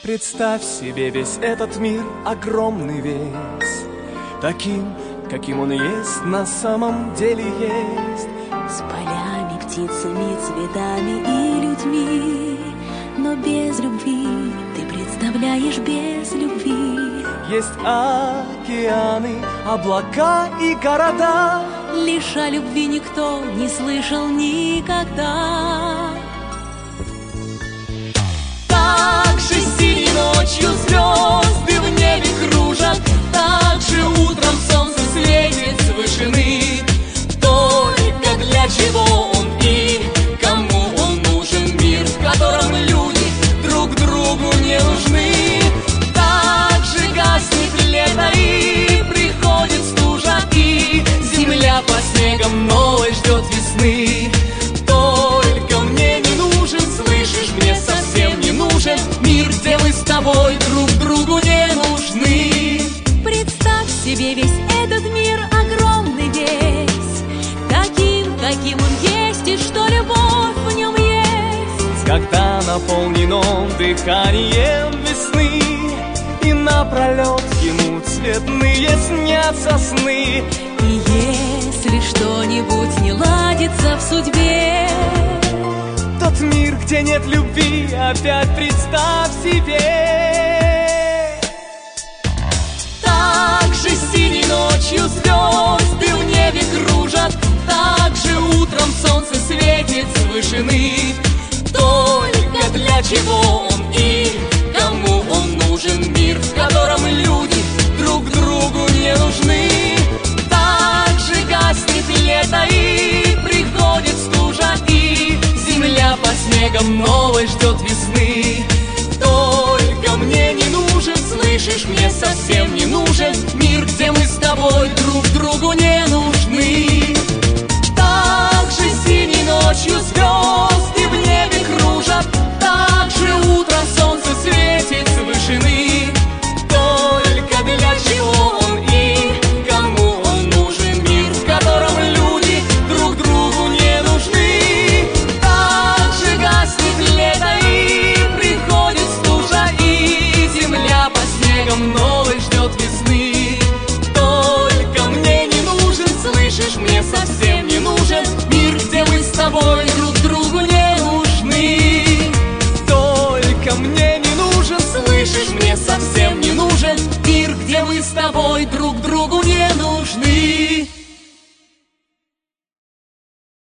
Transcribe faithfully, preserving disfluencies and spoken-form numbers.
Представь себе весь этот мир, огромный весь, таким, каким он есть, на самом деле есть. С полями, птицами, цветами и людьми, но без любви, ты представляешь, без любви. Есть океаны, облака и города, лишь о любви никто не слышал никогда. Так же синей ночью звезды в небе кружат, так же утром солнце светит с вышины. Только для чего он и кому он нужен мир, в котором люди друг другу не нужны? Так же гаснет лето и приходит стужа, и земля по снегам новой ждет весны. Только мне не нужен, слышишь, мне совсем не нужен мир, где мы с тобой друг другу не нужны. Представь себе весь этот мир, огромный весь, таким, каким он есть, и что любовь в нем есть. Когда наполнен он дыханием весны, и напролет ему цветные снятся сны. И если что-нибудь не ладится в судьбе, тот мир, где нет любви, опять представь себе. Так же синей ночью звезды в небе кружат, так же утром солнце светит с вышины. Только для чего он и кому он нужен мир, в котором люди друг другу не нужны? Так же гаснет лето и приходит стужа, и земля по снегам новой ждет весны. Только мне не нужен, слышишь, мне совсем не нужен